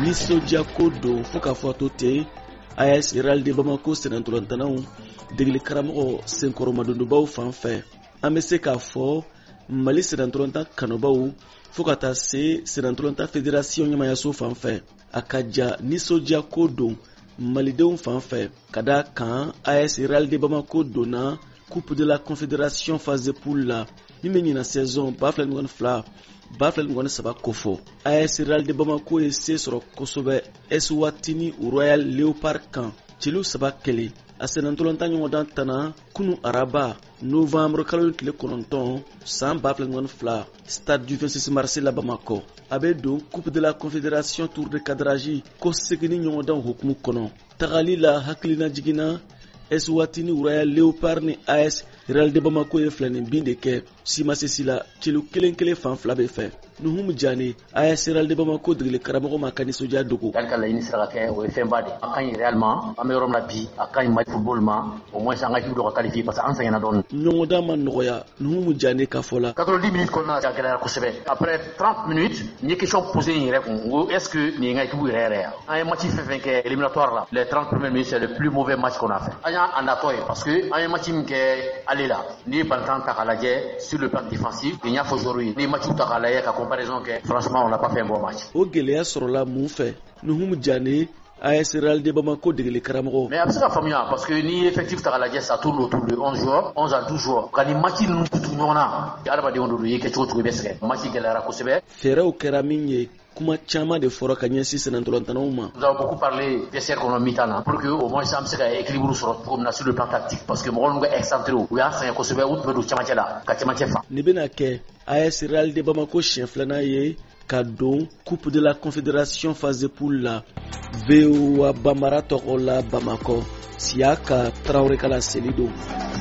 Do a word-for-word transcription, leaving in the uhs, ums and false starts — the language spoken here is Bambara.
nisɔndiya ko don fo k'a fɔ a to ten A S Real de Bamako sɛnɛntolantanaw degeli karamɔgɔ Senkɔrɔ Madondobaw fan fɛ. An bɛ se k'a fɔ Mali sɛnɛntolanta kanubaw fo ka taa se sɛnɛntolanta fédération ɲɛmayaso fan fɛ. A ka ja nisɔndiya ko don Malidenw fan fɛ ka d'a kan A S Real de Bamako donna Coupe de la Confédération phase de poule la min bɛ ɲina saison ba fila ni mugan ni fila ba fila ni mugan ni saba kofɔ. A S Real de Bamako ye se sɔrɔ kosɛbɛ Eswatini Royal Leopard kan celu saba kɛlɛ. A sɛnɛntolanta ɲɔgɔndan tana kunu araba novembre kalo tile kɔnɔntɔn san ba fila ni mugan ni fila stade du vingt-six mars la Bamako. A bɛ don Coupe de la Confédération tour de cadrage ko seginni ɲɔgɔndan hukumu kɔnɔ. Tagali la hakilina jiginna Eswatini Royal Leopard ni A S Real de Bamako ye filani bin de kɛ simasisi la celu kelen kelen fan fila bɛ fɛ. Nuhumu Jane A S Real de Bamako degeli karamɔgɔ ma ka nisɔndiya dogo. K'ale ka laɲini sera ka kɛ o ye fɛnba de. A ka ɲi réellement an bɛ yɔrɔ min na bi a ka ɲi Mali football ma au moins an ka équipe dɔ ka qualifier parce que an sɛgɛnna dɔɔni. Ɲɔgɔndan ma nɔgɔya Nuhumu Jane ka fɔ la. quatre-vingt-dix minutes kɔnɔna la a gɛlɛyara kosɛbɛ. Après trente minutes n ye question posé n yɛrɛ kun n ko est-ce que nin ye n ka équipe yɛrɛ yɛrɛ ya. An ye match fɛn fɛn kɛ éliminatoire la les trente premières minutes c'est le plus mauvais match qu'on a fait. An y'a a natɔ ye parce que an ye match min kɛ ale la n'i ye Bantan ta k'a lajɛ sur le plan défensif n y'a fɔ joueurs ye n'i ye match ta k'a lajɛ ka comparaison kɛ franchement on n'a pas fait un bon match. O gɛlɛya sɔrɔla mun fɛ Nuhumu Jane A S Real de Bamako degeli karamɔgɔ. Mais a bɛ se ka faamuya parce que ni effectif ta k'a lajɛ ça tourne autour de onze joueurs onze à douze joueurs ka ni match ninnu tutu ɲɔgɔn na adamadenw de don i ye kɛ cogo cogo i bɛ sɛgɛn match gɛlɛyara kosɛbɛ. Fɛɛrɛw kɛra min ye kuma caman de fɔra ka ɲɛsin sɛnɛntolantanaw ma. Nous avons beaucoup parlé vestiaire kɔnɔ mi-temps na pour que au moins an bɛ se ka équilibre sɔrɔ cogo min na sur le plan tactique parce que mɔgɔ ninnu ka excentré u y'a sɛgɛn kosɛbɛ u tun bɛ don cɛmancɛ la ka cɛmancɛ fa. Nin bɛna kɛ A S Real de Bamako siɲɛ filanan ye ka don Coupe de la Confédération phase de poule la. V O A Bambara tɔgɔ la Bamako Siaka Traoré ka laseli don.